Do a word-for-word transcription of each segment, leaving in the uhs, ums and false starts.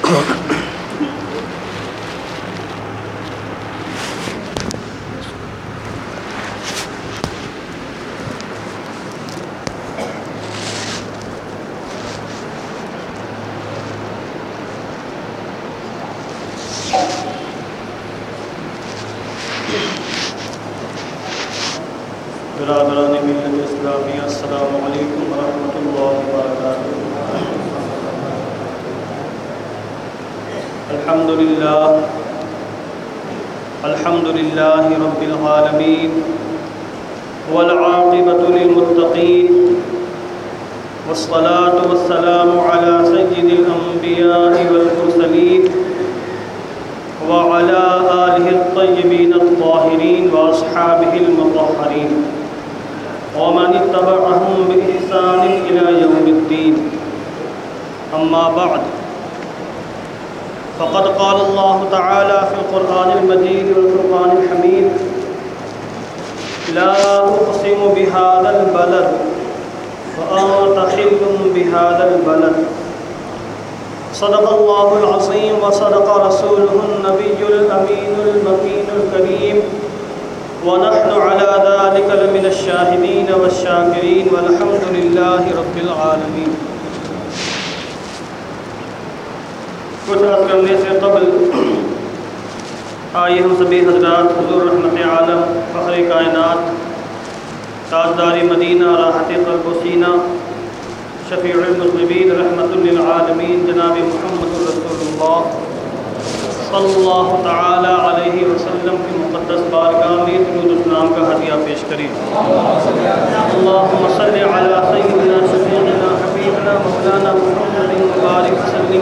برادران ملت اسلامیہ السلام علیکم ورحمۃ اللہ وبرکاتہ۔ الحمد للہ الحمد للہ رب العالمین والعاقبۃ للمتقین والصلاة والسلام علی سید الانبیاء والمرسلین وعلى آلہ الطیبین الطاہرین واصحابہ المطہرین ومن اتبعهم بإحسان إلى يوم الدين، أما بعد فقد قال الله تعالى في القرآن المجيد والفرقان الحميد: لا أقسم بهذا البلد وأنت حل بهذا البلد. صدق الله العظيم وصدق رسوله النبي الأمين المكين الكريم، ونحن على ذلك لمن الشاهدين والشاكرين والحمد لله رب العالمين۔ کچھ عرض کرنے سے قبل آئیے ہم سبھی حضرات حضور رحمت عالم فخر کائنات تاجدار مدینہ راحت قلب و سینہ شفیع المذنبین رحمت للعالمین جناب محمد رسول اللہ صلی اللہ تعالی علیہ وسلم کی مقدس بارگاہ میں درود اسلام کا ہدیہ پیش کریں۔ اللہم صلی علی سیدنا شفیعنا حبیبنا مولانا محمد مبارک وسلم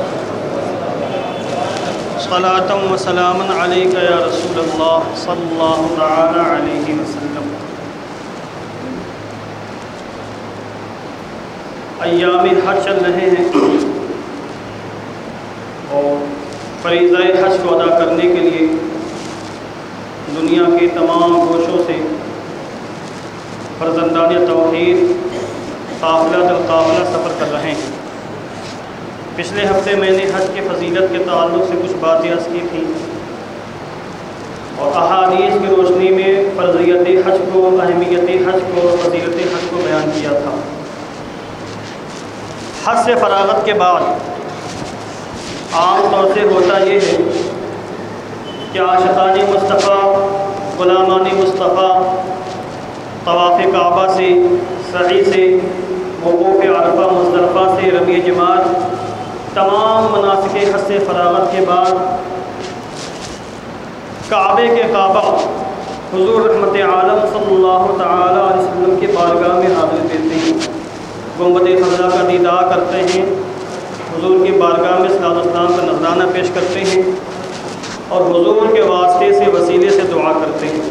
صلاۃ و سلاما علیک یا رسول اللہ صلی اللہ تعالی علیہ وسلم۔ ایام حج چل رہے ہیں اور فریضہ حج کو ادا کرنے کے لیے دنیا کے تمام گوشوں سے فرزندان توحید قافلہ در قافلہ سفر کر رہے ہیں۔ پچھلے ہفتے میں نے حج کی فضیلت کے تعلق سے کچھ باتیں عرض کی تھیں اور احادیث کی روشنی میں فرضیت حج کو، اہمیت حج کو، فضیلت حج کو بیان کیا تھا۔ حج سے فراغت کے بعد عام طور سے ہوتا یہ ہے کہ عاشقان مصطفیٰ، غلامان مصطفیٰ طواف کعبہ سے، سعی سے، وقوف عرفہ مزدلفہ سے، رمی جماعت، تمام مناسک حج سے فراغت کے بعد کعبے کے کعبہ حضور رحمت عالم صلی اللہ تعالی علیہ وسلم کے بارگاہ میں حاضر دیتے ہیں، گنبد خضرا کا دیدار کرتے ہیں، حضور کی بارگاہ میں صلاۃ و سلام کا نذرانہ پیش کرتے ہیں اور حضور کے واسطے سے، وسیلے سے دعا کرتے ہیں۔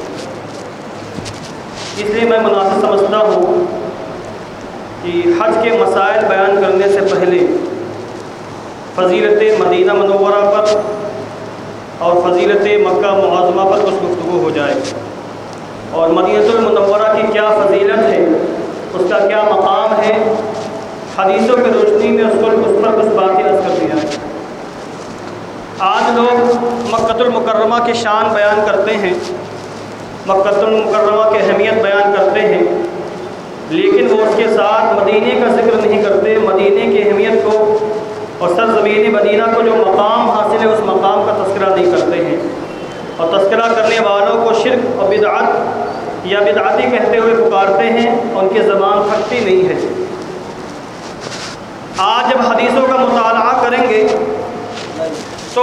اس لیے میں مناسب سمجھتا ہوں کہ حج کے مسائل بیان کرنے سے پہلے فضیلت مدینہ منورہ پر اور فضیلت مکہ معظمہ پر کچھ گفتگو ہو جائے، اور مدینہ المنورہ کی کیا فضیلت ہے، اس کا کیا مقام ہے، حدیثوں کی روشنی میں اس کو اس پر کچھ باتیں عرض کر دیا ہے۔ آج لوگ مکہ المکرمہ کی شان بیان کرتے ہیں، مکہ المکرمہ کی اہمیت بیان کرتے ہیں، لیکن وہ اس کے ساتھ مدینے کا ذکر نہیں کرتے، مدینے کی اہمیت کو اور سرزمین مدینہ کو جو مقام حاصل ہے اس مقام کا تذکرہ نہیں کرتے ہیں، اور تذکرہ کرنے والوں کو شرک اور بدعت یا بدعتی کہتے ہوئے پکارتے ہیں، ان کی زبان تھکتی نہیں ہے۔ آج جب حدیثوں کا مطالعہ کریں گے تو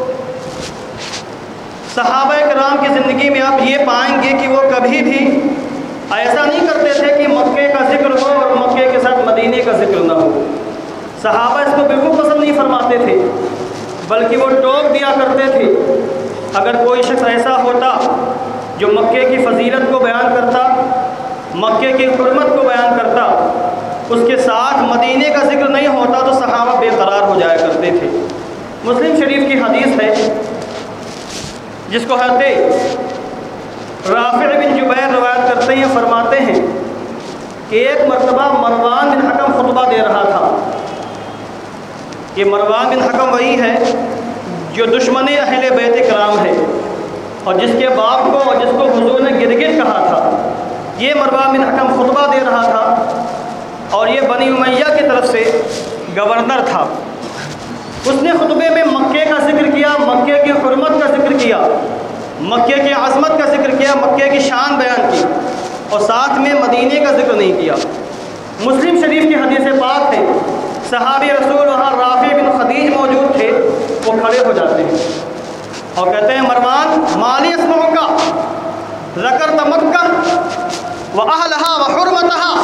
صحابہ کرام کی زندگی میں آپ یہ پائیں گے کہ وہ کبھی بھی ایسا نہیں کرتے تھے کہ مکے کا ذکر ہو اور مکے کے ساتھ مدینے کا ذکر نہ ہو۔ صحابہ اس کو بالکل پسند نہیں فرماتے تھے، بلکہ وہ ٹوک دیا کرتے تھے اگر کوئی شخص ایسا ہوتا جو مکے کی فضیلت کو بیان کرتا، مکے کی حرمت کو بیان کرتا، اس کے ساتھ مدینے کا ذکر نہیں ہوتا تو صحابہ بے قرار ہو جایا کرتے تھے۔ مسلم شریف کی حدیث ہے جس کو حضرت رافع بن جبیر روایت کرتے ہیں، فرماتے ہیں کہ ایک مرتبہ مروان بن حکم خطبہ دے رہا تھا یہ مروان بن حکم وہی ہے جو دشمن اہل بیت کرام ہے اور جس کے باپ کو اور جس کو حضور نے گرگٹ کہا تھا، یہ مروان بن حکم خطبہ دے رہا تھا اور یہ بنی امیہ کی طرف سے گورنر تھا۔ اس نے خطبے میں مکے کا ذکر کیا، مکے کی حرمت کا ذکر کیا، مکے کی عظمت کا ذکر کیا، مکے کی شان بیان کی، اور ساتھ میں مدینے کا ذکر نہیں کیا۔ مسلم شریف کی حدیث پاک ہے، صحابی رسول وہاں رافع بن خدیج موجود تھے، وہ کھڑے ہو جاتے ہیں اور کہتے ہیں مروان مالی اسمعک ذکرت مکہ واہلھا وحرمتھا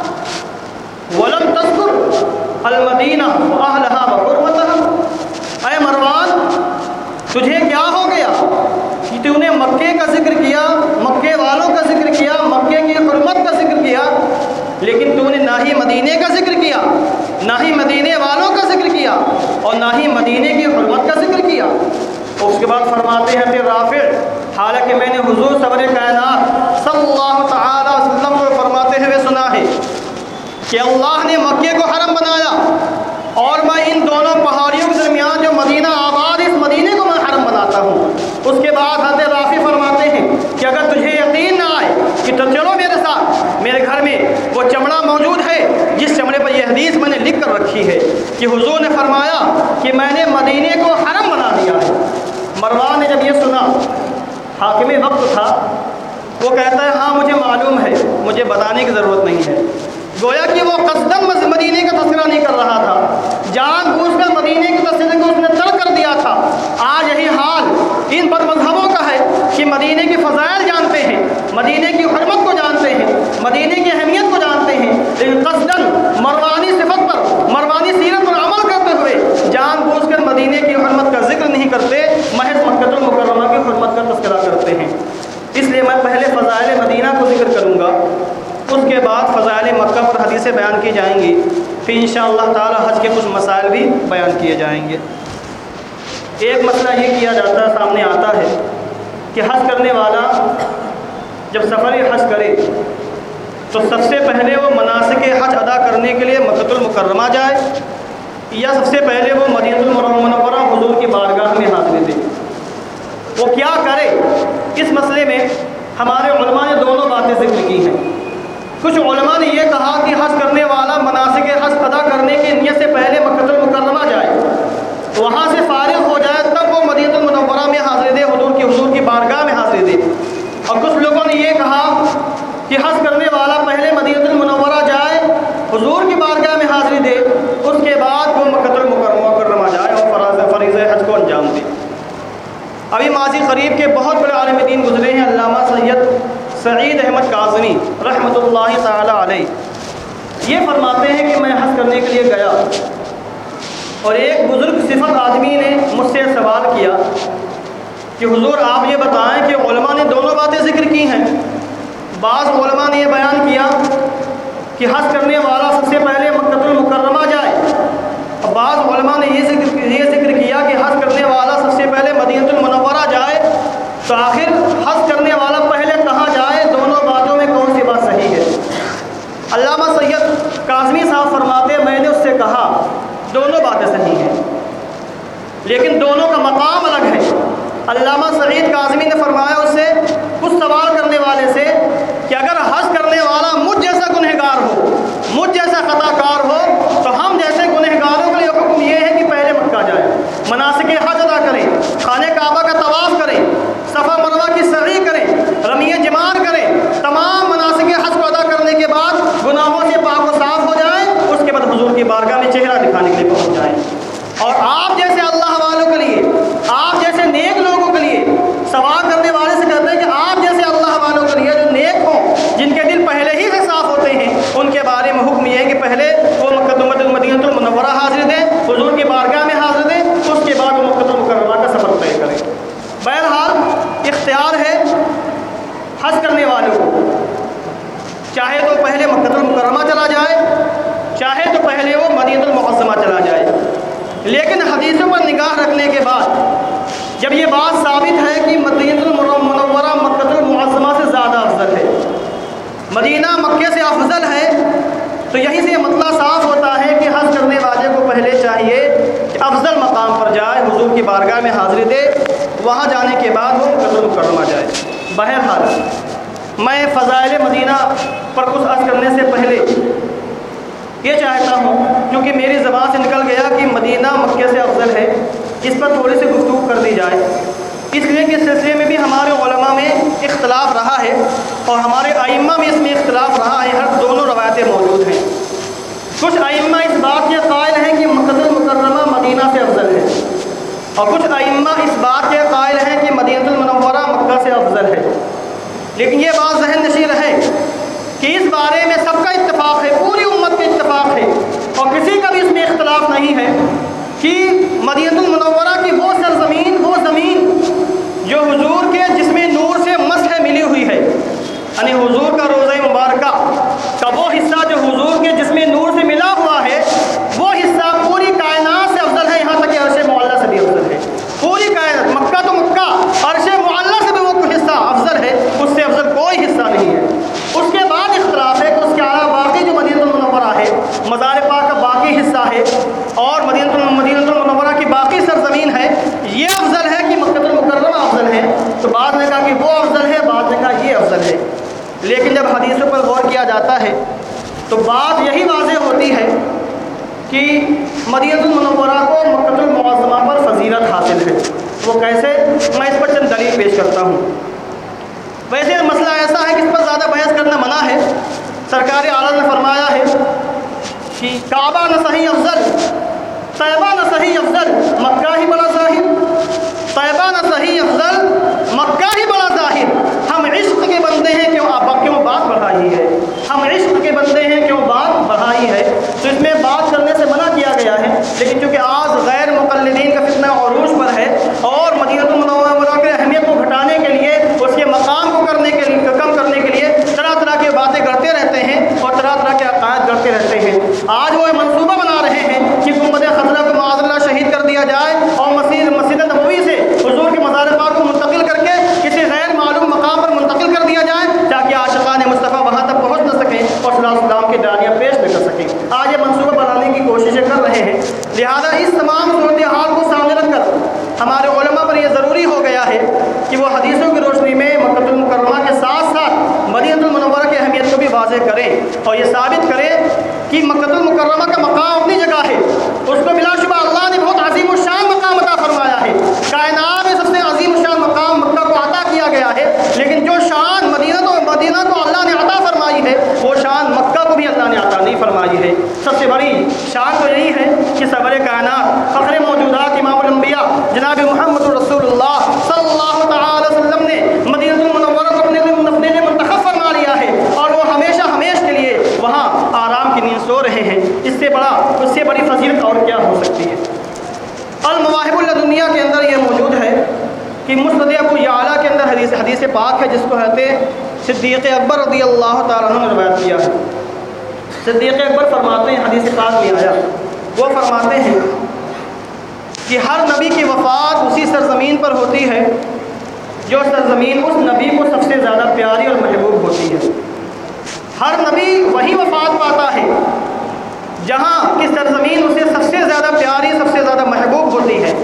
ولم تذکر المدینہ واہلھا وحرمتھا۔ اے مروان تجھے کیا ہو گیا کہ تو نے مکے کا ذکر کیا، مکے والوں کا ذکر کیا، مکے کی حرمت کا ذکر کیا، لیکن تو نے نہ ہی مدینے کا ذکر کیا، نہ ہی مدینے والوں کا ذکر کیا، اور نہ ہی مدینے کی حرمت کا ذکر کیا۔ اس کے بعد فرماتے ہیں پھر رافع، حالانکہ میں نے حضور سرور کائنات صلی اللہ تعالی علیہ وسلم کو فرماتے ہوئے سنا ہے کہ اللہ نے مکے کو حرم بنایا اور میں ان دونوں پہاڑیوں کے درمیان جو مدینہ آباد اس مدینے کو میں حرم بناتا ہوں۔ اس کے بعد حضرت رافع فرماتے ہیں کہ اگر تجھے یقین نہ آئے کہ تو چلو میرے ساتھ، میرے گھر میں وہ چمڑا موجود ہے جس چمڑے پر یہ حدیث میں نے لکھ کر رکھی ہے کہ حضور نے فرمایا کہ میں نے مدینے کو حرم بنا دیا ہے۔ مروان نے جب یہ سنا، حاکم وقت تھا، وہ کہتا ہے ہاں مجھے معلوم ہے، مجھے بتانے کی ضرورت نہیں ہے۔ گویا کہ وہ قصداً مدینے کا تذکرہ نہیں کر رہا تھا، جان بوجھ کر مدینے کے تذکرے کو اس نے ترک کر دیا تھا۔ آج یہی حال ان بد مذہبوں کا ہے کہ مدینے کے فضائل جانتے ہیں، مدینے کی حرمت کو جانتے ہیں، مدینے کی اہمیت کو جانتے ہیں، لیکن قصداً مروانی صفت پر، مروانی سیرت پر عمل کرتے ہوئے جان بوجھ کر مدینے کی حرمت کا ذکر نہیں کرتے، محض مکہ المکرمہ کی حرمت کا تذکرہ کرتے ہیں۔ اس لیے میں پہلے فضائل مدینہ کو ذکر کروں گا، اس کے بعد فضائل مکہ پر حدیثیں بیان کی جائیں گی، پھر انشاءاللہ تعالی حج کے کچھ مسائل بھی بیان کیے جائیں گے۔ ایک مسئلہ یہ کیا جاتا ہے، سامنے آتا ہے کہ حج کرنے والا جب سفر حج کرے تو سب سے پہلے وہ مناسک حج ادا کرنے کے لیے مکہ المکرمہ جائے یا سب سے پہلے وہ مدینہ المنورہ حضور کی بارگاہ میں حاضری دے، وہ کیا کرے؟ اس مسئلے میں ہمارے علماء نے دونوں باتیں ذکر کی ہیں۔ کچھ علماء نے یہ کہا کہ حج کرنے والا مناسک حج ادا کرنے کی نیت سے پہلے مکہ المکرمہ جائے، وہاں سے فارغ ہو جائے، تب وہ مدینہ المنورہ میں حاضری دے، حضور کی حضور کی بارگاہ میں حاضری دے۔ اور کچھ لوگوں نے یہ کہا کہ حج کرنے والا پہلے مدینہ المنورہ جائے، حضور کی بارگاہ میں حاضری دے، اس کے بعد وہ مکہ المکرمہ جائے اور فریضہ حج کو انجام دے۔ ابھی ماضی قریب کے بہت بڑے عالم دین گزرے ہیں، علامہ سید سعید احمد کاظمی رحمۃ اللہ تعالی علیہ، یہ فرماتے ہیں کہ میں حج کرنے کے لیے گیا اور ایک بزرگ صفت آدمی نے مجھ سے سوال کیا کہ حضور آپ یہ بتائیں کہ علماء نے دونوں باتیں ذکر کی ہیں، بعض علماء نے یہ بیان کیا کہ حج کرنے والا سب سے پہلے مکہ المکرمہ جائے، اور بعض علماء نے یہ ذکر یہ ذکر کیا کہ حج کرنے والا سب سے پہلے مدینہ المنورہ جائے، تو آخر حج کرنے والا پہلے کہاں جائے؟ دونوں باتوں میں کون سی بات صحیح ہے؟ علامہ سید کاظمی صاحب فرماتے ہیں میں نے اس سے کہا دونوں باتیں صحیح ہیں، لیکن دونوں کا مقام الگ ہے۔ علامہ سعید کاظمی نے فرمایا اس سے، اس سوال کرنے والے سے، کہ اگر حج کرنے والا مجھ جیسا گنہگار ہو، مجھ جیسا خطا کار ہو، تو ہم جیسے گنہگاروں کے لیے حکم یہ ہے کہ پہلے مکہ جائیں، مناسک حج ادا کریں، خانہ کعبہ کا طواف کریں، صفا مروہ کی سعی کریں، رمی جمار کریں، تمام مناسک حج کو ادا کرنے کے بعد گناہوں سے پاک و صاف ہو جائیں، اس کے بعد حضور کی بارگاہ میں چہرہ دکھانے کے لیے پہنچ جائیں۔ اور آپ جیسے اللہ والوں کے لیے، آپ جیسے نیک لوگوں کے لیے، سوال کرنے والے سے کہتے ہیں کہ آپ جیسے اللہ والوں کے لیے جو نیک ہوں، جن کے دل پہلے ہی سے صاف ہوتے ہیں، ان کے بارے میں حکم یہ ہے کہ پہلے وہ مکہ مدینہ المنورہ حاضر دیں، حضور کی بارگاہ میں حاضر دیں، اس کے بعد وہ مکہ المکرمہ کا سفر طے کریں۔ بہرحال اختیار ہے حج کرنے والوں کو، چاہے تو پہلے مکہ المکرمہ چلا جائے، چاہے تو پہلے وہ مدینہ المعظمہ چلا جائے، لیکن حدیثوں پر نگاہ رکھنے کے بعد جب یہ بات ثابت ہے کہ مدینہ المنورہ مکہ المعظمہ سے زیادہ افضل ہے، مدینہ مکے سے افضل ہے، تو یہیں سے مسئلہ صاف ہوتا ہے کہ حج کرنے والے کو پہلے چاہیے بہرحال میں فضائل مدینہ پر کچھ عرض کرنے سے پہلے یہ چاہتا ہوں، کیونکہ میری زبان سے نکل گیا کہ مدینہ مکے سے افضل ہے، اس پر تھوڑی سی گفتگو کر دی جائے، اس لیے کہ اس سلسلے میں بھی ہمارے علماء میں اختلاف رہا ہے اور ہمارے ائمہ میں اس میں اختلاف رہا ہے، ہر دونوں روایتیں موجود ہیں۔ کچھ ائمہ اس بات کے قائل ہیں کہ مکہ المکرمہ مدینہ سے افضل ہے، اور کچھ ائمہ اس بات کے قائل ہیں کہ مدینہ المنورہ مکہ سے افضل ہے، لیکن یہ بات ذہن نشین ہے کہ اس بارے میں سب کا اتفاق ہے، پوری امت کا اتفاق ہے، اور کسی کا بھی اس میں اختلاف نہیں ہے کہ مدینہ المنورہ کی وہ سرزمین، وہ زمین جو حضور کے جسم نور سے مسح ملی ہوئی ہے، یعنی حضور کا روضہ مبارکہ کا وہ حصہ جو حضور کے جسم نور سے ملا ہوا ہے، وہ حصہ پوری کائنات سے افضل ہے، یہاں تک کہ عرش معلیٰ سے بھی افضل ہے۔ پوری کائنات، مکہ تو مکہ، عرش معلیٰ سے بھی وہ کوئی حصہ افضل ہے، اس سے افضل کوئی حصہ نہیں ہے۔ اس کے بعد اختلاف ہے کہ اس کے علاوہ باقی جو مدینہ المنورہ ہے، مزار پاک کا باقی حصہ ہے، اور مدینہ مدینہ المنورہ کی باقی سرزمین ہے، یہ افضل ہے کہ مکہ المکرمہ افضل ہے۔ تو بعض نے کہا کہ وہ افضل ہے، بعض نے کہا یہ افضل ہے، لیکن جب حدیثوں پر غور کیا جاتا ہے تو بات یہی واضح ہوتی ہے کہ مدینہ المنورہ کو مکہ المعظمہ پر فضیلت حاصل ہے۔ وہ کیسے؟ میں اس پر چند دلیل پیش کرتا ہوں۔ ویسے مسئلہ ایسا ہے کہ اس پر زیادہ بحث کرنا منع ہے۔ سرکار عالم نے فرمایا ہے کہ کعبہ نہ صحیح افضل، طیبہ نہ صحیح افضل، مکہ ہی بڑا ظاہر، طیبہ نہ صحیح افضل، مکہ ہی بڑا ظاہر۔ ہم عشق کے بندے ہیں، کیوں آپ کیوں بات بڑھائی ہے؟ ہم عشق کے بندے ہیں، کیوں بات بڑھائی ہے؟ تو اس میں بات کرنے سے منع کیا گیا ہے، لیکن چونکہ آج غیر مقلدین کا فتنہ عروج پر ہے اور مدینہ المنورہ کی اہمیت کو گھٹانے کے لیے، اس کے مقام کو کرنے کے لیے کم کرنے کے لیے طرح طرح کی باتیں کرتے رہتے ہیں اور طرح طرح کے عقائد کرتے رہتے ہیں۔ آج وہ منصوبہ بنا رہے ہیں کہ گنبد خضرا کو معاذ اللہ شہید کر دیا جائے اور مسجد مسجد نبوی سے حضور کے مزار پاک کو منتقل کر کے کسی غیر معلوم مقام پر منتقل کر دیا جائے تاکہ عاشقان مصطفیٰ وہاں تک پہنچ نہ سکیں اور صلی اللہ علیہ وسلم کی ڈالیاں پیش نہ کر سکیں۔ آج یہ منصوبہ بنانے کی کوششیں کر رہے ہیں، لہذا اس تمام صورتحال کو سامنے رکھ کر ہمارے علماء پر یہ ضروری ہو گیا ہے کہ وہ حدیثوں کی روشنی میں مکہ المکرمہ کے ساتھ ساتھ مدینہ المنورہ کی اہمیت کو بھی واضح کریں اور یہ ثابت کریں کہ مکہ المکرمہ کا مقام اپنی جگہ ہے، اس کو بلا شبہ اللہ نے بہت عظیم الشان مقام عطا فرمایا ہے۔ کائنات میں سب سے عظیم الشان مقام مکہ کو عطا کیا گیا ہے، لیکن جو شان مدینہ تو مدینہ کو اللہ نے عطا فرمائی ہے، وہ شان مکہ کو بھی اللہ نے عطا نہیں فرمائی ہے۔ سب سے بڑی شان تو یہی ہے کہ سرور کائنات، فخر موجودات، امام الانبیاء جناب محمد رسول اللہ صلی اللہ تعالی وسلم نے مدینہ المنورہ کو اپنے اپنے لیے منتخب فرما لیا ہے، اور وہ ہمیشہ ہمیشہ کے لیے وہاں آرام کی نیند سو رہے ہیں۔ اس سے بڑا اس سے بڑی فضیلت اور کیا ہو سکتی ہے؟ المواہب اللدنیہ کے اندر یہ موجود ہے کہ مسند ابو یعلا کے اندر حدیث حدیث پاک ہے، جس کو حضرت صدیق اکبر رضی اللہ تعالیٰ عنہ نے روایت کیا ہے۔ صدیق اکبر فرماتے ہیں، حدیث پاک میں آیا، وہ فرماتے ہیں کہ ہر نبی کی وفات اسی سرزمین پر ہوتی ہے جو سرزمین اس نبی کو سب سے زیادہ پیاری اور محبوب ہوتی ہے۔ ہر نبی وہی وفات پاتا ہے جہاں کی سرزمین اسے سب سے زیادہ پیاری، سب سے زیادہ محبوب ہوتی ہے۔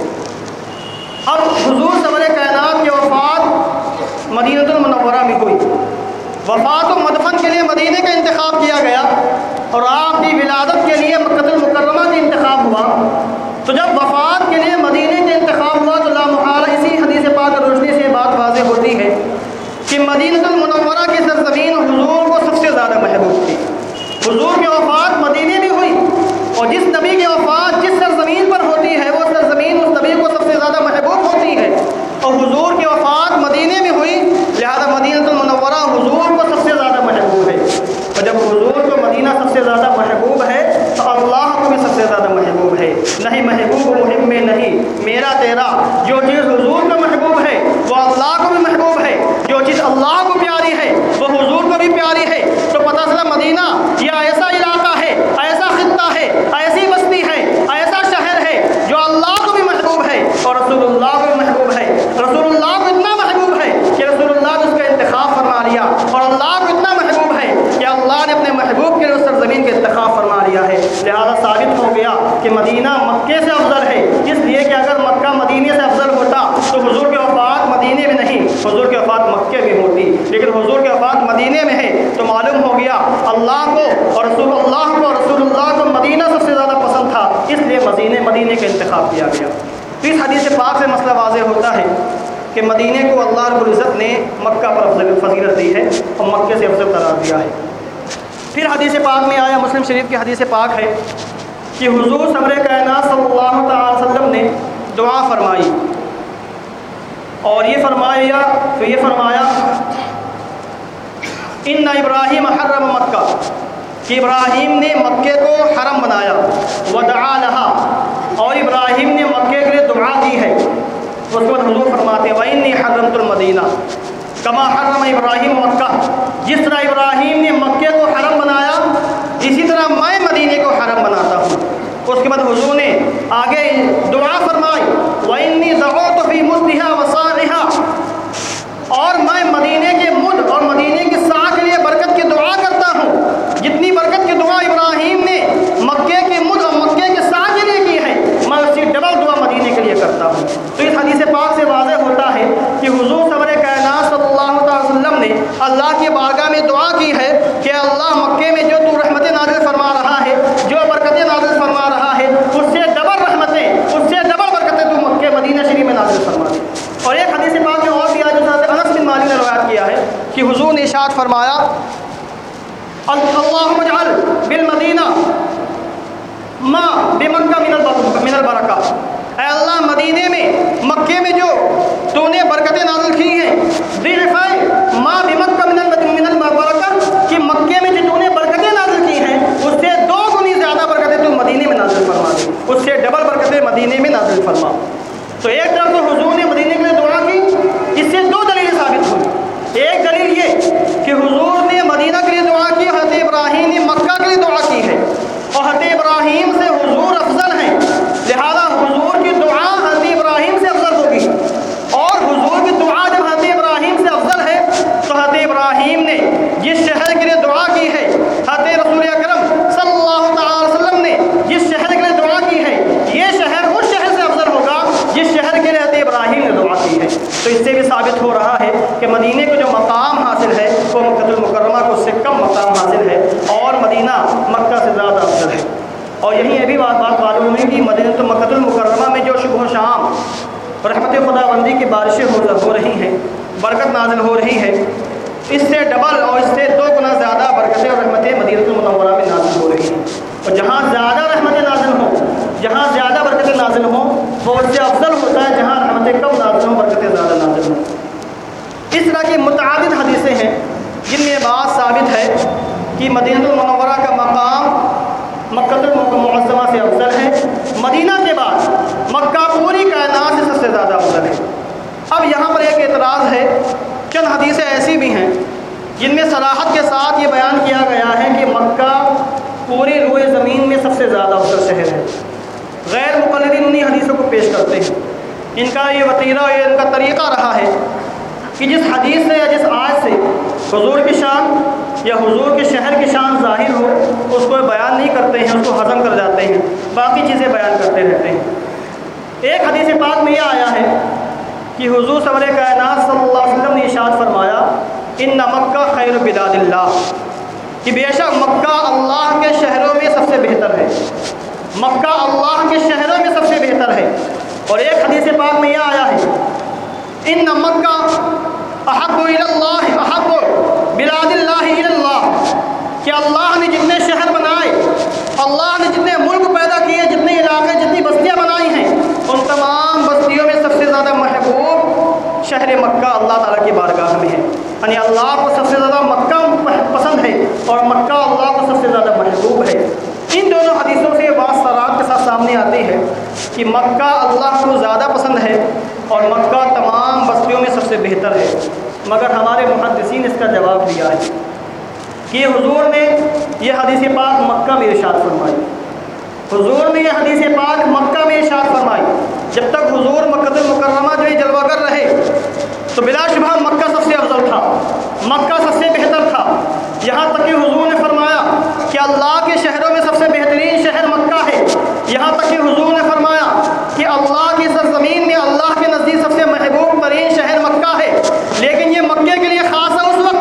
اب حضور سرور کائنات کی وفات مدینہ المنورہ میں ہوئی، وفات و مدفن کے لیے مدینے کا انتخاب کیا گیا اور آپ کی ولادت کے لیے مکہ المکرمہ کا انتخاب ہوا۔ تو جب وفات کے لیے مدینے کا انتخاب ہوا تو لامحالہ اسی حدیث پاک روشنی سے یہ بات واضح ہوتی ہے کہ مدینہ المنورہ کی سرزمین حضور کو سب سے زیادہ محبوب تھی۔ حضور کی وفات مدینے میں ہوئی، اور جس نبی کی وفات جس سرزمین پر ہوتی ہے وہ سرزمین اس نبی کو سب سے زیادہ محبوب ہوتی ہے، اور حضور کی وفات مدینے میں ہوئی، لہذا مدینہ المنورہ حضور کو سب سے زیادہ محبوب ہے۔ اور جب حضور کو مدینہ سب سے زیادہ محبوب ہے تو اللہ کو بھی سب سے زیادہ محبوب ہے۔ نہیں محبوب محب میں نہیں، میرا تیرا، جو چیز حضور کو محبوب ہے وہ اللہ کو بھی محبوب ہے، جو چیز اللہ کو پیاری ہے وہ حضور کو بھی پیاری ہے۔ تو پتہ چلا مدینہ یہ ایسا علاقہ ہے، ایسا خطہ ہے، ایسی بستی ہے، ایسا شہر ہے جو اللہ کو بھی محبوب ہے اور رسول اللہ کو بھی محبوب ہے۔ رسول اللہ کو اتنا محبوب ہے کہ رسول اللہ نے اس کا انتخاب فرما لیا، اور اللہ کو اتنا محبوب ہے کہ اللہ نے اپنے محبوب کے لیے اس سرزمین کا انتخاب فرما لیا ہے۔ لہذا ثابت ہو گیا کہ مدینہ مکے سے افضل ہے، اس لیے کہ اگر مکہ مدینے سے افضل ہوتا تو حضور کی وفات مدینے میں نہیں، حضور کی وفات مکے میں ہوتی۔ لیکن حضور کی وفات مدینے میں ہے تو معلوم ہو گیا اللہ کو اور رسول اللہ کو رسول اللہ کو مدینہ سب سے زیادہ پسند تھا، اس لیے مدینے مدینے کا انتخاب کیا گیا۔ اس حدیث پاک سے مسئلہ واضح ہوتا ہے کہ مدینے کو اللہ رب العزت نے مکہ پر افضل فضیلت دی ہے اور مکے سے افضل قرار دیا ہے۔ پھر حدیث پاک میں آیا، مسلم شریف کی حدیث پاک ہے کہ حضور سرور کائنات صلی اللہ تعالی وسلم نے دعا فرمائی اور یہ فرمایا تو یہ فرمایا ان ابراہیم حرم مکہ، کہ ابراہیم نے مکے کو حرم بنایا، ودعا لہا، اور ابراہیم نے مکے کے لیے دعا کی ہے۔ اس کے بعد حضور فرماتے ہیں وَإِنِّي حَرَّمْتُ الْمَدِينَةَ كَمَا حَرَّمَ ابراہیم مکہ، جس طرح ابراہیم نے مکے کو حرم بنایا اسی طرح میں مدینے کو حرم بناتا ہوں۔ اس کے بعد حضور نے آگے دعا فرمائی وَإِنِّي دَعَوْتُ فِي مُدِّهَا وَصَاعِهَا، اور میں مدینے کے مد اور مدینے کے سا کے لیے برکت کی دعا کرتا ہوں۔ جتنی برکت کی دعا ابراہیم نے مکے کے مد اور مکے کے سا کے لیے کی ہے، میں اس کی ڈبل دعا مدینے کے لیے کرتا ہوں۔ تو اس حدیث پاک سے واضح ہوتا ہے کہ حضور سرور کائنات صلی اللہ علیہ وسلم نے اللہ کی بارگاہ میں دعا کی ہے کہ اللہ مکے میں جو تو رحمتیں نازل فرما رہا ہے، جو برکتیں نازل فرما رہا ہے، اس سے ڈبل رحمتیں، اس سے ڈبل برکتیں تو مکے مدینہ شریف میں نازل فرما دے۔ اور ایک حدیث پاک میں اور بھی آج حضرت انس بن مالک نے روایت کیا ہے کہ حضور نے ارشاد فرمایا اللہم اجعل بالمدینہ ما بمکہ من البرکہ، اے اللہ مدینے میں مکے میں جو تو نے برکتیں نازل کی ہیں، ضعف ما بمکہ من البرکہ، کہ مکے میں جو تو نے برکتیں نازل کی ہیں اس سے دو گنی زیادہ برکتیں تو مدینے میں نازل فرما دے، اس سے ڈبل برکتیں مدینے میں نازل فرما۔ تو ایک طرف تو حضور نے مدینے کے لیے دعا کی، اس سے دو دلیلیں ثابت ہوئی۔ ایک دلیل یہ کہ حضور نے مدینہ کے لیے دعا کی، حضرت ابراہیم نے مکہ کے لیے دعا کی ہے، اور حضرت ابراہیم سے حضور افضل ہیں، لہذا حضور کی دعا حضرت ابراہیم سے افضل ہوگی، اور حضور کی دعا جب حضرت ابراہیم سے افضل ہے تو حضرت ابراہیم نے جس شہر کے لیے دعا کی ہے، حضرت رسول اکرم صلی اللہ تعالی وسلم نے جس شہر کے لیے دعا کی ہے، یہ شہر اس شہر سے افضل ہوگا جس شہر کے لیے حضرت ابراہیم نے دعا کی ہے۔ تو اس سے بھی ثابت ہو رہا ہے کہ مدینے کو جو مقام حاصل ہے وہ مکہ المکرمہ کو اس سے کم مقام حاصل ہے، اور مدینہ مکہ سے زیادہ افضل ہے۔ اور یہی یہ بھی بات بات معلوم ہوئی کہ مدینہ تو مکہ المکرمہ میں جو صبح و شام رحمت خدا بندی کی بارشیں ہو رہی ہیں، برکت نازل ہو رہی ہے، اس سے ڈبل اور اس سے دو گنا زیادہ برکتیں اور رحمتیں مدینہ المنورہ میں نازل ہو رہی ہیں۔ اور جہاں زیادہ رحمتیں نازل ہوں، جہاں زیادہ برکتیں نازل ہوں، وہ اس سے افضل ہوتا ہے جہاں رحمتیں کم نازل ہوں، برکتیں زیادہ نازل ہوں۔ اس طرح کی متعدد حدیثیں ہیں جن میں بات ثابت ہے کہ مدینہ المنورہ کا مقام مکہ المعظمہ سے افضل ہے، مدینہ کے بعد مکہ پوری کائنات سے سب سے زیادہ افضل ہے۔ اب یہاں پر ایک اعتراض ہے، چند حدیثیں ایسی بھی ہیں جن میں صراحت کے ساتھ یہ بیان کیا گیا ہے کہ مکہ پوری روئے زمین میں سب سے زیادہ افضل شہر ہے۔ غیر مقلدین انہی حدیثوں کو پیش کرتے ہیں، ان کا یہ وتیرہ یہ ان کا طریقہ رہا ہے کہ جس حدیث سے یا جس آیت سے حضور کی شان یا حضور کے شہر کی شان ظاہر ہو اس کو بیان نہیں کرتے ہیں، اس کو ہضم کر جاتے ہیں، باقی چیزیں بیان کرتے رہتے ہیں۔ ایک حدیث پاک میں یہ آیا ہے کہ حضور سرور کائنات صلی اللہ علیہ وسلم نے ارشاد فرمایا ان مکہ خیر بلاد اللہ، کہ بے شک مکہ اللہ کے شہروں میں سب سے بہتر ہے، مکہ اللہ کے شہروں میں سب سے بہتر ہے۔ اور ایک حدیث پاک میں یہ آیا ہے ان مکہ احب الی اللہ احب بلاد اللہ الی اللہ، کہ اللہ نے جتنے شہر بنائے، اللہ نے جتنے ملک پیدا کیے، جتنے علاقے جتنی بستیاں بنائی ہیں، ان تمام بستیوں میں سب سے زیادہ محبوب شہر مکہ اللہ تعالیٰ کی بارگاہ میں ہے، یعنی اللہ کو سب سے زیادہ مکہ پسند ہے اور مکہ اللہ کو سب سے زیادہ محبوب ہے۔ ان دونوں حدیثوں سے یہ بات صراحت کے ساتھ سامنے آتی ہے کہ مکہ اللہ کو زیادہ پسند ہے اور مکہ تمام بستیوں میں سب سے بہتر ہے، مگر ہمارے محدثین اس کا جواب دیا ہے کہ حضور نے یہ حدیث پاک مکہ میں ارشاد فرمائی، حضور نے یہ حدیث پاک مکہ میں ارشاد فرمائی۔ جب تک حضور مکہ المکرمہ جو یہ جلوہ گر رہے تو بلا شبہ مکہ سب سے افضل تھا، مکہ سب سے بہتر تھا، یہاں تک کہ حضور نے فرمایا کہ اللہ کے شہروں میں سب سے بہترین شہر مکہ ہے، یہاں تک کہ حضور نے فرمایا کہ اللہ کی سرزمین میں اللہ کے نزدیک سب سے محبوب ترین شہر مکہ ہے، لیکن یہ مکے کے لیے خاص ہے اس وقت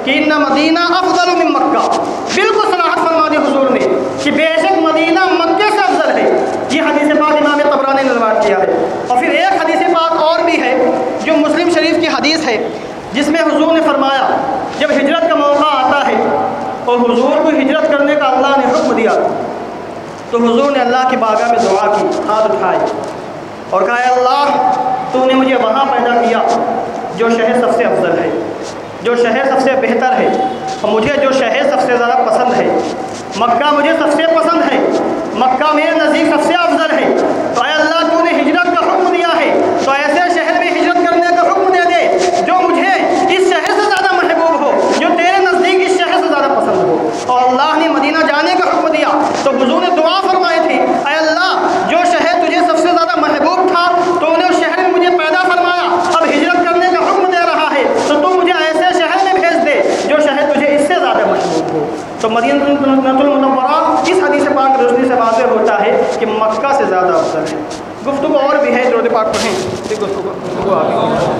کہ ان مدینہ افضل من مکہ، بالکل صراحت فرما دی حضور نے کہ بے شک مدینہ مکے سے افضل ہے۔ یہ حدیث پاک امام طبرانی نے روایت کیا ہے۔ اور پھر ایک حدیث پاک اور بھی ہے جو مسلم شریف کی حدیث ہے، جس میں حضور نے فرمایا جب ہجرت کا موقع آتا ہے اور حضور کو ہجرت کرنے کا اللہ نے حکم دیا تو حضور نے اللہ کی بارگاہ میں دعا کی، ہاتھ اٹھائے اور کہا اے اللہ تو نے مجھے وہاں پیدا کیا جو شہر سب سے افضل ہے، جو شہر سب سے بہتر ہے، اور مجھے جو شہر سب سے زیادہ پسند ہے، مکہ مجھے سب سے پسند ہے، مکہ میرے نزدیک سب سے افضل ہے۔ تو اے اللہ تو نے ہجرت کا حکم دیا ہے تو ایسے شہر میں ہجرت کرنے کا حکم دے دے جو مجھے اس شہر سے زیادہ محبوب ہو، جو تیرے نزدیک اس شہر سے زیادہ پسند ہو۔ اور اللہ نے مدینہ جانے کا حکم دیا تو حضور نے دعا فرمائی تھی اے اللہ جو شہر تجھے سب سے زیادہ محبوب تھا تو نے اس شہر میں مجھے پیدا فرمایا، اب ہجرت کرنے کا حکم دے رہا ہے تو تو مجھے ایسے شہر میں بھیج دے جو شہر تجھے اس سے زیادہ محبوب ہو۔ تو مدینہ المنورہ اس حدیث پاک کی روشنی سے واضح ہوتا ہے کہ مکہ سے زیادہ افضل ہے۔ گفتگو اور بھی ہے، درود پاک پڑھیں، گفتگو گفتگو آگے۔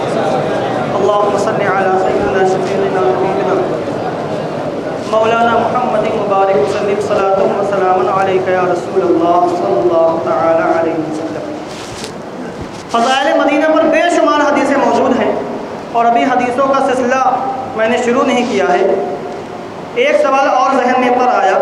اللہم صلی علی سیدنا شفیعنا حبیبنا مولانا محمد مبارک وسلم صلاۃ و سلام علیک یا رسول اللہ صلی اللہ تعالی علیہ وسلم۔ فضائل مدینہ پر بے شمار حدیثیں موجود ہیں اور ابھی حدیثوں کا سلسلہ میں نے شروع نہیں کیا ہے۔ ایک سوال اور ذہن میں پر آیا،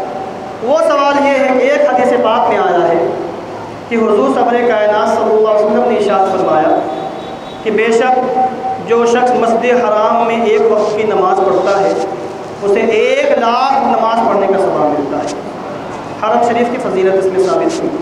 وہ سوال یہ ہے کہ ایک حدیث پاک میں آیا ہے کہ حضور سرور کائنات صلی اللہ علیہ وسلم نے ارشاد فرمایا کہ بے شک جو شخص مسجد حرام میں ایک وقت کی نماز پڑھتا ہے اسے ایک لاکھ نماز پڑھنے کا ثواب ملتا ہے۔ حرم شریف کی فضیلت اس میں ثابت ہوئی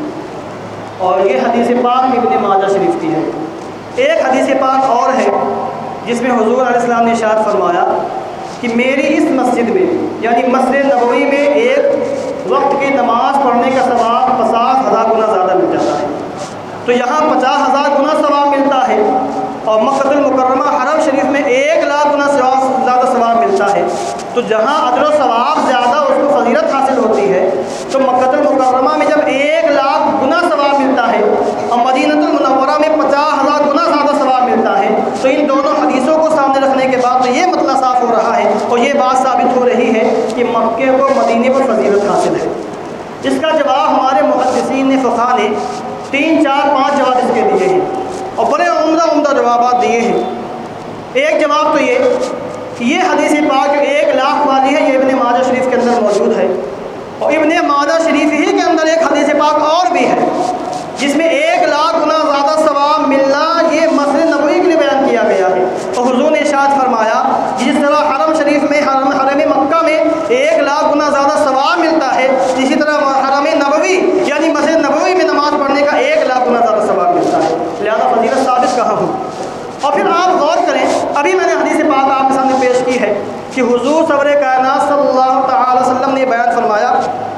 اور یہ حدیث پاک ابن ماجہ شریف کی ہے۔ ایک حدیث پاک اور ہے جس میں حضور علیہ السلام نے ارشاد فرمایا کہ میری اس مسجد میں یعنی مسجد نبوی میں ایک وقت کی نماز پڑھنے کا ثواب پچاس ہزار گنا زیادہ مل جاتا ہے۔ تو یہاں پچاس ہزار گنا ثواب ملتا ہے اور مکہ المکرمہ حرم شریف میں ایک لاکھ گنا زیادہ ثواب ملتا ہے۔ تو جہاں اجر و ثواب زیادہ اس کو فضیلت حاصل ہوتی ہے تو مکہ المکرمہ میں جب ایک لاکھ گنا ثواب ملتا ہے اور مدینہ المنورہ میں پچاس ہزار گنا زیادہ ثواب ملتا ہے تو ان دونوں حدیثوں کو سامنے رکھنے کے بعد تو یہ مطلب صاف ہو رہا ہے اور یہ بات ثابت ہو رہی ہے کہ مکے کو مدینے پر فضیلت حاصل ہے۔ اس کا جواب ہمارے محدثین نے فقہاء نے تین چار پانچ جواب اس کے دیے ہیں اور بڑے عمدہ عمدہ جوابات دیے ہیں۔ ایک جواب تو یہ کہ یہ حدیث پاک جو ایک لاکھ والی ہے یہ ابن ماجہ شریف کے اندر موجود ہے اور ابن ماجہ شریف ہی کے اندر ایک حدیث پاک اور بھی ہے جس میں ایک لاکھ گنا زیادہ ثواب ملنا یہ مسجد نبوی کے لیے بیان کیا گیا ہے۔ اور حضور نے ارشاد فرمایا جس طرح حرم شریف میں حرم حرم مکہ میں ایک لاکھ گنا زیادہ ثواب ملتا ہے اسی طرح حرم نبوی یعنی مسجد نبوی میں نماز پڑھنے کا ایک لاکھ گنا زیادہ ثواب ملتا ہے، لہذا فضیلت ثابت کہاں ہو۔ اور پھر آپ غور کریں، ابھی میں نے حدیث پاک آپ کے سامنے پیش کی ہے کہ حضور سرور کائنات صلی اللہ تعالی وسلم نے بیان فرمایا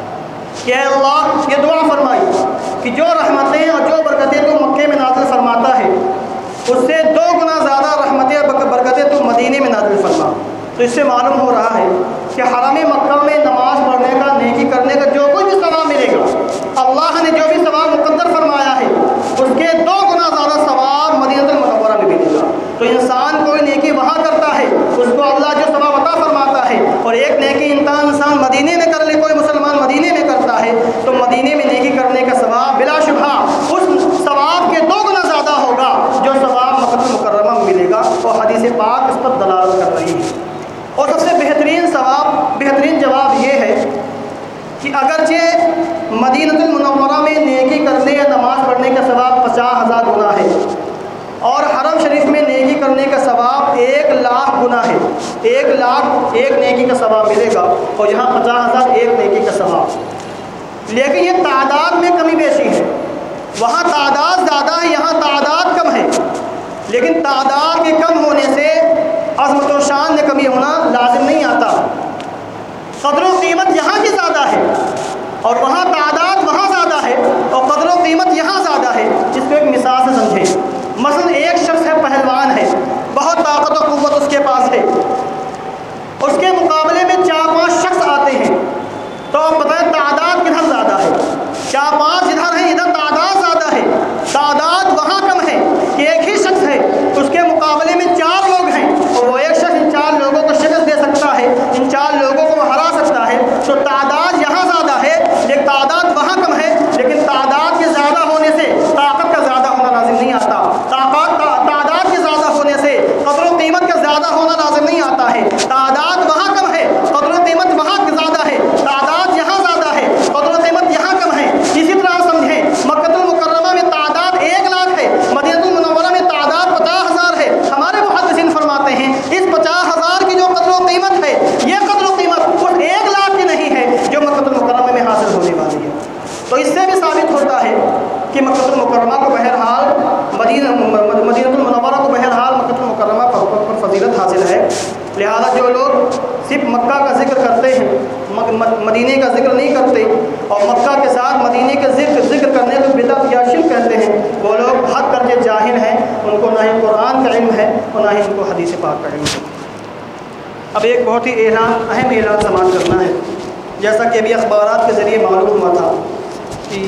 کہ اے اللہ یہ دعا فرمائی کہ جو رحمتیں اور جو برکتیں تو مکے میں نازل فرماتا ہے اس سے دو گنا زیادہ رحمتیں اور برکتیں تو مدینے میں نازل فرما۔ تو اس سے معلوم ہو رہا ہے کہ حرم مکہ میں نماز پڑھنے کا نیکی کرنے کا جو کچھ بھی ثواب ملے گا اللہ نے جو بھی ثواب مقدر فرمایا ہے اس کے دو گنا زیادہ ثواب مدینہ المنورہ میں ملے گا۔ تو انسان کوئی نیکی وہاں کرتا ہے اس کو اللہ جو ثواب عطا فرماتا ہے اور ایک نیکی انسان انسان مدینے میں کر لے، کوئی مسلمان مدینے میں کرتا ہے تو مدینے میں نیکی کرنے کا ثواب بلا شبہ اس ثواب کے دو گنا زیادہ ہوگا جو ثواب مکہ المکرمہ میں ملے گا اور حدیث پاک اس پر دلالت کر رہی ہے۔ اور سب سے بہترین ثواب بہترین جواب یہ ہے کہ اگرچہ مدینہ المنورہ میں نیکی کرنے یا نماز پڑھنے کا ثواب پچاس ہزار گنا ہے اور حرم شریف میں نیکی کرنے کا ثواب ایک لاکھ گنا ہے، ایک لاکھ ایک نیکی کا ثواب ملے گا اور یہاں پچاس ہزار ایک نیکی کا ثواب، لیکن یہ تعداد میں کمی بیشی ہے، وہاں تعداد زیادہ ہے یہاں تعداد کم ہے، لیکن تعداد کے کم ہونے سے عظمت و شان میں کمی ہونا لازم نہیں آتا۔ قدر و قیمت یہاں کی زیادہ ہے اور وہاں تعداد وہاں زیادہ ہے اور قدر و قیمت یہاں زیادہ ہے۔ اس کو ایک مثال سے سمجھیں، مثلا ایک شخص ہے پہلوان ہے، بہت طاقت و قوت اس کے پاس ہے، اس کے مقابلے میں چار پانچ شخص آتے ہیں تو آپ بتائیں تعداد کدھر زیادہ ہے؟ چار پانچ ادھر ہیں ادھر تعداد زیادہ ہے، تعداد وہاں کم ہے کہ ایک ہی شخص ہے اس کے مقابلے میں چار لوگ ہیں اور وہ ایک شخص ان چار لوگوں کو شکست دے سکتا زیادہ ہونا لازم نہیں آتا ہے، تعداد وہاں کم ہے، قدر و قیمت وہاں زیادہ ہے، تعداد یہاں زیادہ ہے، قدر و قیمت یہاں کم ہے۔ اسی طرح سمجھیں مکہ المکرمہ میں تعداد ایک لاکھ ہے، مدینہ المنورہ میں تعداد پچاس ہزار ہے۔ ہمارے محدثین فرماتے ہیں اس پچاس ہزار کی جو قدر و قیمت ہے، یہ قدر و قیمت اس ایک لاکھ کی نہیں ہے جو مکہ المکرمہ میں حاصل ہونے والی ہے۔ تو اس سے بھی ثابت ہوتا ہے کہ مکہ المکرمہ کو بہرحال مدینہ مدینہ المنورہ کو بہرحال مکہ المکرمہ پر فضیلت حاصل ہے۔ لہذا جو لوگ صرف مکہ کا ذکر کرتے ہیں، مدینے کا ذکر نہیں کرتے، اور مکہ کے ساتھ مدینے کے ذکر ذکر کرنے کو بدعت یا شرک کہتے ہیں، وہ لوگ حد کر کے جاہل ہیں، ان کو نہ ہی قرآن کا علم ہے اور نہ ہی ان کو حدیث پاک کا علم ہے۔ اب ایک بہت ہی اعلان اہم اعلان سماعت کرنا ہے۔ جیسا کہ ابھی اخبارات کے ذریعے معلوم ہوا تھا کہ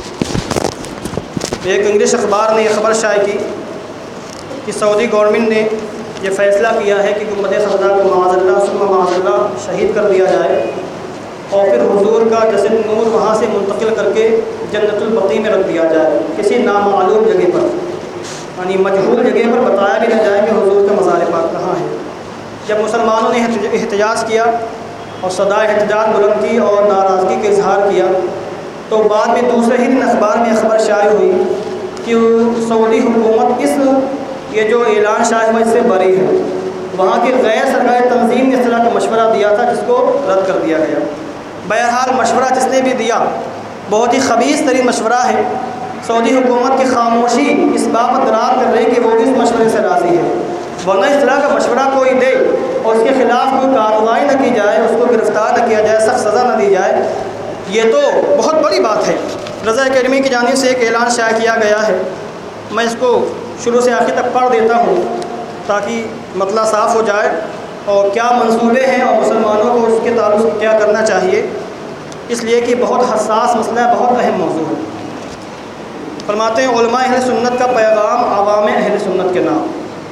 ایک انگلش اخبار نے یہ خبر شائع کی کہ سعودی گورنمنٹ نے یہ فیصلہ کیا ہے کہ گنبد خزرہ کو معاذ اللہ ثم معاذ اللہ شہید کر دیا جائے اور پھر حضور کا جسد نور وہاں سے منتقل کر کے جنت البقیع میں رکھ دیا جائے، کسی نامعلوم جگہ پر، یعنی مجہول جگہ پر بتایا بھی نہ جائے کہ حضور کا مزار پاک کہاں ہے۔ جب مسلمانوں نے احتجاج کیا اور صدائے احتجاج بلند کی اور ناراضگی کا اظہار کیا، تو بعد میں دوسرے ہی دن اخبار میں خبر شائع ہوئی کہ سعودی حکومت اس یہ جو اعلان شائع ہوا اس سے بری ہے۔ وہاں کی غیر سرکاری تنظیم نے اس طرح کا مشورہ دیا تھا جس کو رد کر دیا گیا۔ بہرحال مشورہ جس نے بھی دیا بہت ہی خبیث ترین مشورہ ہے۔ سعودی حکومت کی خاموشی اس بات دلالت کر رہی ہے کہ وہ بھی اس مشورے سے راضی ہے، ورنہ اس طرح کا مشورہ کوئی دے اور اس کے خلاف کوئی کارروائی نہ کی جائے، اس کو گرفتار نہ کیا جائے، سخت سزا نہ دی جائے، یہ تو بہت بڑی بات ہے۔ رضا اکیڈمی کی جانب سے ایک اعلان شائع کیا گیا ہے، میں اس کو شروع سے آخر تک پڑھ دیتا ہوں تاکہ مسئلہ صاف ہو جائے اور کیا منصوبے ہیں اور مسلمانوں کو اس کے تعلق سے کیا کرنا چاہیے، اس لیے کہ بہت حساس مسئلہ ہے، بہت اہم موضوع ہے۔ فرماتے ہیں علماء اہل سنت کا پیغام عوام اہل سنت کے نام۔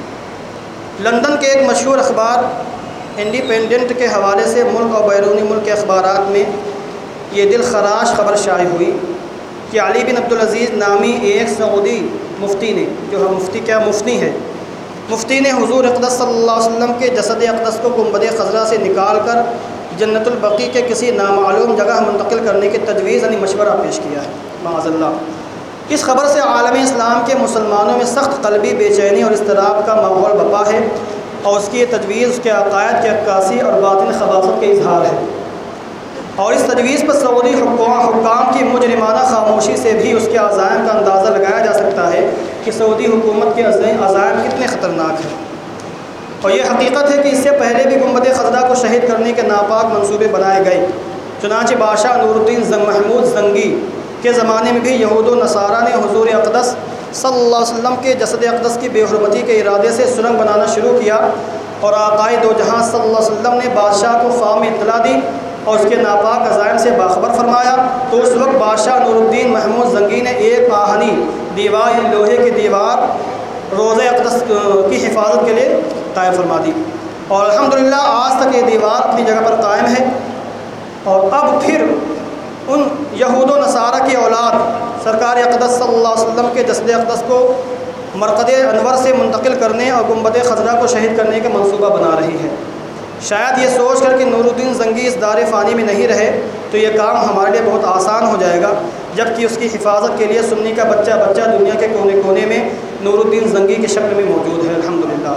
لندن کے ایک مشہور اخبار انڈیپینڈنٹ کے حوالے سے ملک اور بیرونی ملک کے اخبارات میں یہ دل خراش خبر شائع ہوئی کہ علی بن عبدالعزیز نامی ایک سعودی مفتی نے، جو ہے مفتی کیا مفتی ہے، مفتی نے حضور اقدس صلی اللہ علیہ وسلم کے جسد اقدس کو گنبد خضرا سے نکال کر جنت البقیع کے کسی نامعلوم جگہ منتقل کرنے کی تجویز یعنی مشورہ پیش کیا ہے معاذ اللہ۔ اس خبر سے عالم اسلام کے مسلمانوں میں سخت قلبی بے چینی اور اضطراب کا ماحول بپا ہے اور اس کی یہ تجویز اس کے عقائد کی عکاسی اور باطن خباثت کے اظہار ہے، اور اس تجویز پر سعودی حکام کی مجرمانہ خاموشی سے بھی اس کے عزائم کا اندازہ لگایا جا سکتا ہے کہ سعودی حکومت کے عزائم کتنے خطرناک ہیں۔ اور یہ حقیقت ہے کہ اس سے پہلے بھی گنبد خضرا کو شہید کرنے کے ناپاک منصوبے بنائے گئے، چنانچہ بادشاہ نور الدین زنگ محمود زنگی کے زمانے میں بھی یہود و نصارہ نے حضور اقدس صلی اللہ علیہ وسلم کے جسد اقدس کی بے حرمتی کے ارادے سے سرنگ بنانا شروع کیا، اور آقائے دو جہاں صلی اللہ علیہ وسلم نے بادشاہ کو فام اطلاع دی اور اس کے ناپاک عزائم سے باخبر فرمایا، تو اس وقت بادشاہ نور الدین محمود زنگی نے ایک آہنی دیوار یا لوہے کی دیوار روضہ اقدس کی حفاظت کے لیے قائم فرما دی، اور الحمدللہ آج تک یہ دیوار اپنی جگہ پر قائم ہے۔ اور اب پھر ان یہود و نصارہ کی اولاد سرکار اقدس صلی اللہ علیہ وسلم کے جسد اقدس کو مرقد انور سے منتقل کرنے اور گنبد خضرا کو شہید کرنے کا منصوبہ بنا رہی ہے، شاید یہ سوچ کر کہ نور الدین زنگی اس دار فانی میں نہیں رہے تو یہ کام ہمارے لیے بہت آسان ہو جائے گا، جبکہ اس کی حفاظت کے لیے سنی کا بچہ بچہ دنیا کے کونے کونے میں نور الدین زنگی کی شکل میں موجود ہے الحمدللہ۔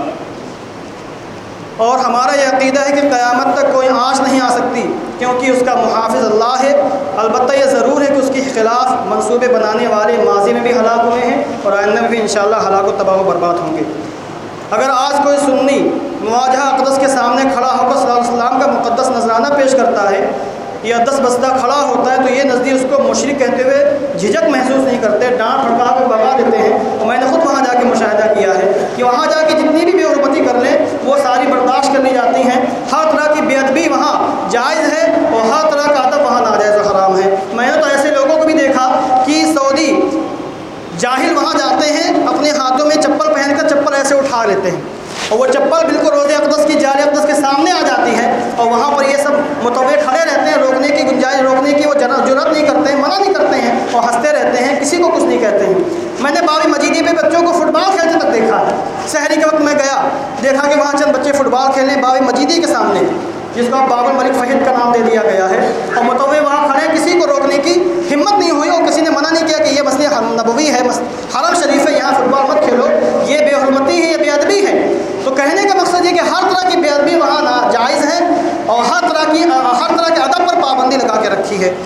اور ہمارا یہ عقیدہ ہے کہ قیامت تک کوئی آنچ نہیں آ سکتی، کیونکہ اس کا محافظ اللہ ہے۔ البتہ یہ ضرور ہے کہ اس کے خلاف منصوبے بنانے والے ماضی میں بھی ہلاک ہوئے ہیں اور آئندہ میں بھی انشاءاللہ ہلاک و تباہ و برباد ہوں گے۔ اگر آج کوئی سنی مواجہہ اقدس کے سامنے کھڑا ہو کر صلی اللہ علیہ وسلم کا مقدس نذرانہ پیش کرتا ہے یا دس بستہ کھڑا ہوتا ہے تو یہ نزدیک اس کو مشرک کہتے ہوئے جھجک محسوس نہیں کرتے، ڈانٹ پھڑکا کے بگا دیتے ہیں۔ اور میں نے خود وہاں جا کے مشاہدہ کیا ہے کہ وہاں جا کے جتنی بھی بے حرمتی کر لیں وہ ساری برداشت کر لی جاتی ہیں، ہر طرح کی بے ادبی وہاں جائز ہے اور ہر طرح کا ادب وہاں ناجائز و حرام ہے۔ میں نے تو ایسے لوگوں کو بھی دیکھا کہ سعودی جاہل وہاں جاتے ہیں، اپنے ہاتھوں میں چپل پہن کر چپل ایسے اٹھا لیتے ہیں اور وہ چپل بالکل روضہ اقدس کی جار اقدس کے سامنے آ جاتی ہے، اور وہاں پر یہ سب متوے کھڑے رہتے ہیں، روکنے کی گنجائش روکنے کی وہ جرات نہیں کرتے ہیں، منع نہیں کرتے ہیں اور ہنستے رہتے ہیں، کسی کو کچھ نہیں کہتے ہیں۔ میں نے باب مجیدی پہ بچوں کو فٹ بال کھیلتے تک دیکھا ہے، سحری کے وقت میں گیا دیکھا کہ وہاں چند بچے فٹ بال کھیلنے باب مجیدی کے سامنے، جس کو باب الملک فہد کا نام دے دیا گیا ہے، اور متوے وہاں کھڑے، کسی کو روکنے کی ہمت نہیں ہوئی اور کسی نے منع نہیں کیا کہ یہ مسجد نبوی ہے، حرم شریف ہے، یہاں فٹ بال مت کھیلو، یہ بے حرمتی ہے، یہ بے ادبی ہے۔ تو کہنے کا مقصد یہ کہ ہر طرح کی بے ادبی وہاں ناجائز ہے اور ہر طرح کی ہر طرح کے ادب پر پابندی لگا کے رکھی ہے۔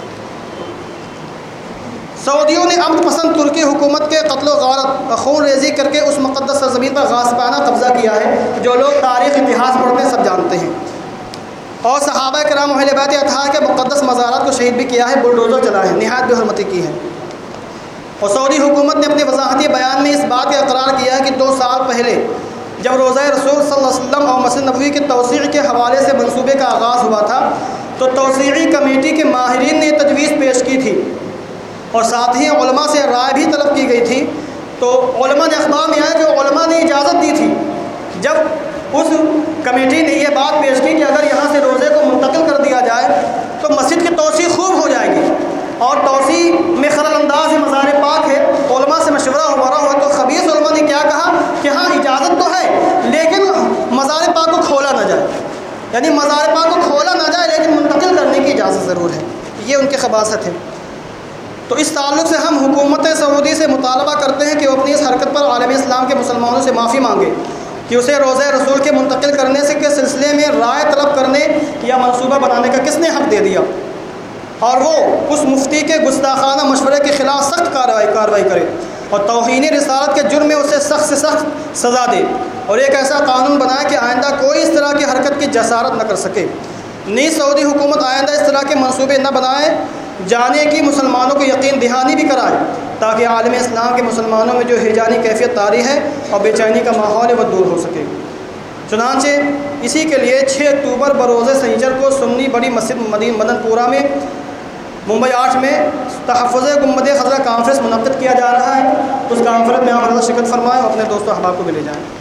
سعودیوں نے امن پسند ترکی حکومت کے قتل و غارت خون ریزی کر کے اس مقدس سرزمین پر غاصبانہ قبضہ کیا ہے، جو لوگ تاریخ اتہاس پڑھتے ہیں سب جانتے ہیں، اور صحابہ کرام و اہل بیت اطہار کے مقدس مزارات کو شہید بھی کیا ہے، بلڈوزر چلائے ہیں، نہایت بے حرمتی کی ہے۔ اور سعودی حکومت نے اپنے وضاحتی بیان میں اس بات کا اقرار کیا ہے کہ دو سال پہلے جب روزہ رسول صلی اللہ علیہ وسلم اور مسجد نبوی کی توسیع کے حوالے سے منصوبے کا آغاز ہوا تھا، تو توسیعی کمیٹی کے ماہرین نے تجویز پیش کی تھی اور ساتھ ہی علماء سے رائے بھی طلب کی گئی تھی۔ تو علماء نے اخبار میں آیا کہ علماء نے اجازت دی تھی، جب اس کمیٹی نے یہ بات پیش کی کہ اگر یہاں سے روزے کو منتقل کر دیا جائے تو مسجد کی توسیع خوب ہو جائے گی اور توسیع میں خلل انداز ہے، مزار پاک ہے۔ علماء سے مشورہ ہوا ہوا تو خبیث علماء نے کیا کہا کہ ہاں اجازت تو ہے لیکن مزار پاک کو کھولا نہ جائے، یعنی مزار پاک کو کھولا نہ جائے لیکن منتقل کرنے کی اجازت ضرور ہے۔ یہ ان کی خباثت ہے۔ تو اس تعلق سے ہم حکومت سعودی سے مطالبہ کرتے ہیں کہ وہ اپنی اس حرکت پر عالم اسلام کے مسلمانوں سے معافی مانگے کہ اسے روزہ رسول کے منتقل کرنے سے کے سلسلے میں رائے طلب کرنے یا منصوبہ بنانے کا کس نے حق دے دیا، اور وہ اس مفتی کے گستاخانہ مشورے کے خلاف سخت کارروائی کارروائی کرے اور توہین رسالت کے جرم میں اسے سخت سے سخت سزا دے، اور ایک ایسا قانون بنائے کہ آئندہ کوئی اس طرح کی حرکت کی جسارت نہ کر سکے۔ نیز سعودی حکومت آئندہ اس طرح کے منصوبے نہ بنائے جانے کی مسلمانوں کو یقین دہانی بھی کرائے تاکہ عالم اسلام کے مسلمانوں میں جو ہیجانی کیفیت طاری ہے اور بے چینی کا ماحول ہے وہ دور ہو سکے۔ چنانچہ اسی کے لیے چھ اکتوبر بروز سنیچر کو سنی بڑی مسجد مدین مدن پورہ میں ممبئی آٹھ میں تحفظ گنبد خضرا کانفرنس منعقد کیا جا رہا ہے۔ اس کانفرنس میں آپ حضرت شرکت فرمائیں اور اپنے دوست و احباب کو بھی لے جائیں،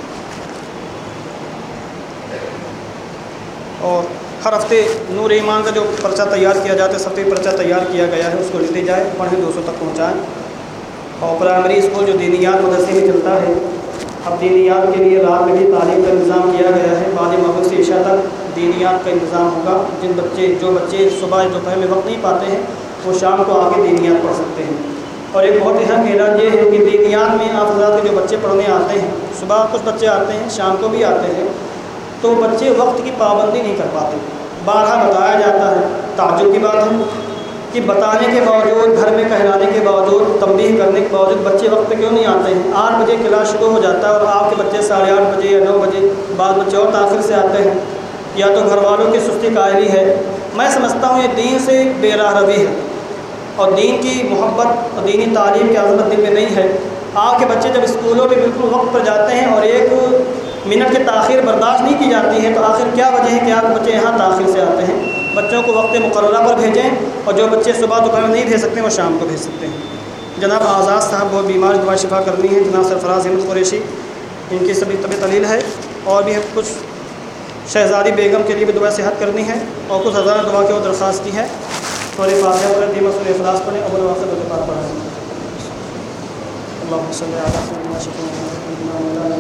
اور ہر ہفتے نور ایمان کا جو پرچہ تیار کیا جاتا ہے، سفید پرچہ تیار کیا گیا ہے، اس کو لیتے جائیں، پڑھیں، دوستوں تک پہنچائیں۔ اور پرائمری اسکول جو دینیات مدرسے میں چلتا ہے، اب دینیات کے لیے رات میں بھی تعلیم کا انتظام کیا گیا ہے، بعد مغرب سے عشاء تک دینیات کا انتظام ہوگا۔ جن بچے جو بچے صبح دوپہر میں وقت نہیں پاتے ہیں وہ شام کو آ کے دینیات پڑھ سکتے ہیں۔ اور ایک بہت اہم اعلان یہ ہے کہ دینیات میں آپ حضرات کے جو بچے پڑھنے آتے ہیں، صبح کچھ بچے آتے ہیں، شام کو بھی آتے ہیں، تو بچے وقت کی پابندی نہیں کر پاتے۔ بارہا بتایا جاتا ہے، تعجب کی بات ہے کہ بتانے کے باوجود، گھر میں کہلانے کے باوجود، تنبیہ کرنے کے باوجود بچے وقت پہ کیوں نہیں آتے ہیں۔ آٹھ بجے کلاس شروع ہو جاتا ہے اور آپ کے بچے ساڑھے آٹھ بجے یا نو بجے، بعض بچے اور تاخیر سے آتے ہیں، یا تو گھر والوں کی سستی قائلی ہے۔ میں سمجھتا ہوں یہ دین سے بے راہ روی ہے اور دین کی محبت اور دینی تعلیم کی عظمت دل میں نہیں ہے۔ آپ کے بچے جب اسکولوں میں بالکل وقت پر جاتے ہیں اور ایک منٹ کی تاخیر برداشت نہیں کی جاتی ہے تو آخر کیا وجہ ہے کہ آپ بچے یہاں تاخیر سے آتے ہیں۔ بچوں کو وقت مقررہ پر بھیجیں، اور جو بچے صبح دوپہر نہیں بھیج سکتے وہ شام کو بھیج سکتے ہیں۔ جناب آزاد صاحب بہت بیمار، دعا شفا کرنی ہے۔ جناب سرفراز احمد قریشی، ان کی سبھی طبیعت علیل ہے، اور بھی کچھ شہزادی بیگم کے لیے بھی دعا صحت کرنی ہے، اور کچھ ہزار دعا کی وہ درخواست کی ہے۔ سورہ فاتحہ پڑھیں، دیمہ سورہ اخلاص پڑھیں، اول واخر درود پاک پڑھیں۔ اللهم صل على سيدنا محمد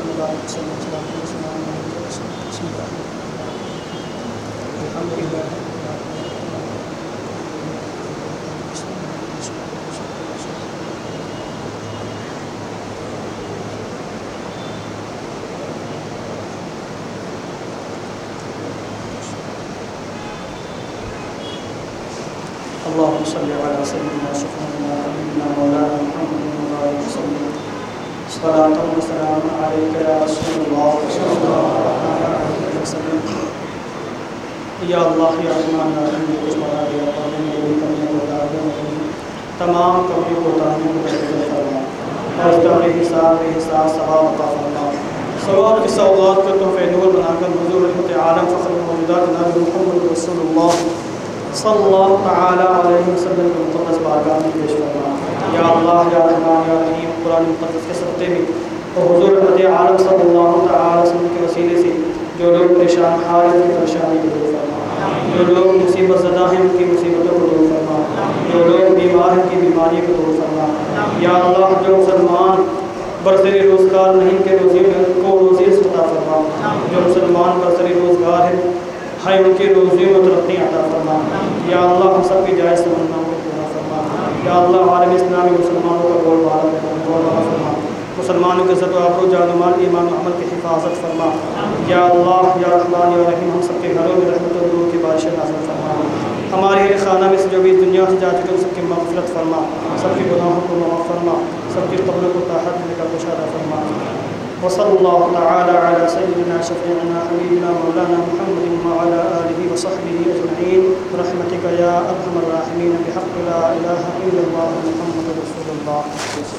اللهم صل على سيدنا سيدنا مولانا محمد وعلى آله وسلم صلاة وسلام عليك يا رسول الله صلى الله عليه وسلم۔ یا اللہ یا رحمان یا رحیم، کچھ بتا دیا پڑھنے میں بھی کمی بتا دیا، تمام کمی کوتاہیوں کو درگزر فرما، اور اس کا بے حساب بے حساب ثواب عطا فرما۔ صلوات کی سوغات کو تحفہ نور بنا کر حضور رحمت عالم فخر موجودات جناب محمد رسول اللہ صلی اللہ تعالیٰ علیہ وسلم کے مقدس بارگاہ میں پیش فرما۔ یا اللہ یا رحمان یا رحیم، قرآن مقدس کے سطح میں اور حضور رحمت عالم صلی اللہ تعالیٰ وسلم کے وسیلے سے جو لوگ پریشان حال ہیں ان کی پریشانی کو دور فرما، جو لوگ مصیبت زدہ ہیں ان کی مصیبتوں کو دور فرما، جو لوگ بیمار ہیں ان کی بیماری کو دور فرما۔ یا اللہ جو مسلمان برسر روزگار نہیں کے روزی کو روزی عطا فرما، جو مسلمان پر سری روزگار ہے ہے ان کی روزیوں میں ترقی عطا فرما یا اللہ ہم سب کی جائز تمناؤں کو پورا فرما یا اللہ عالم اسلامی مسلمانوں کا بول بالا بول فرما مسلمانوں کے عزت و آبرو جان و مال ایمان و عمل کی حفاظت فرما یا اللہ یا رحمان یا رحیم ہم سب کے گھروں میں رحمت و نور کی بارش نازل فرما ہمارے اہل خانہ میں سے جو بھی دنیا سے جا چکے ان سب کی مغفرت فرما سب کے گناہوں کو معاف فرما سب کی قبر کو طاعت میں کا مشاہدہ فرما وصلی اللہ تعالی علی سیدنا شفیعنا حبیبنا مولانا محمد وعلی آلہ وصحبہ اجمعین برحمتک یا ارحم الراحمین بحق لا الہ الا اللہ محمد رسول اللہ.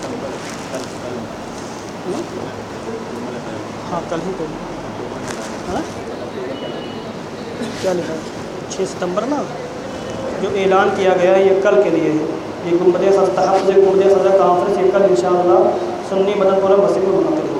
ہاں کل ہی ہاں کیا لکھا ہے چھ ستمبر نا جو اعلان کیا گیا ہے یہ کل کے لیے ہے. یہ گنبد خزہ تحفظ گنبد خزہ کانفرنس یہ کل انشاءاللہ سنی مدد پورہ مسجد میں منعقد ہوگا.